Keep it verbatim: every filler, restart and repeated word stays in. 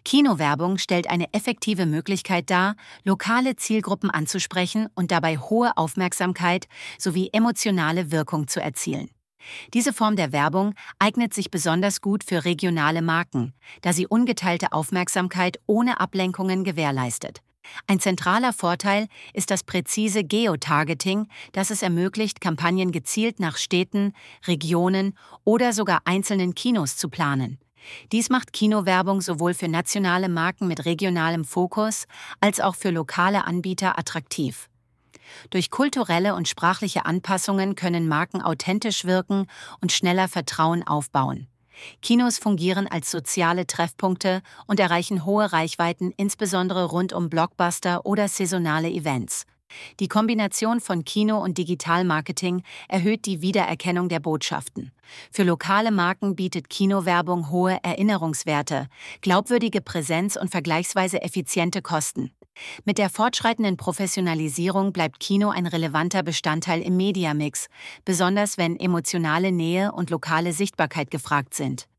Kinowerbung stellt eine effektive Möglichkeit dar, lokale Zielgruppen anzusprechen und dabei hohe Aufmerksamkeit sowie emotionale Wirkung zu erzielen. Diese Form der Werbung eignet sich besonders gut für regionale Marken, da sie ungeteilte Aufmerksamkeit ohne Ablenkungen gewährleistet. Ein zentraler Vorteil ist das präzise Geotargeting, das es ermöglicht, Kampagnen gezielt nach Städten, Regionen oder sogar einzelnen Kinos zu planen. Dies macht Kinowerbung sowohl für nationale Marken mit regionalem Fokus als auch für lokale Anbieter attraktiv. Durch kulturelle und sprachliche Anpassungen können Marken authentisch wirken und schneller Vertrauen aufbauen. Kinos fungieren als soziale Treffpunkte und erreichen hohe Reichweiten, insbesondere rund um Blockbuster oder saisonale Events. Die Kombination von Kino- und Digitalmarketing erhöht die Wiedererkennung der Botschaften. Für lokale Marken bietet Kinowerbung hohe Erinnerungswerte, glaubwürdige Präsenz und vergleichsweise effiziente Kosten. Mit der fortschreitenden Professionalisierung bleibt Kino ein relevanter Bestandteil im Mediamix, besonders wenn emotionale Nähe und lokale Sichtbarkeit gefragt sind.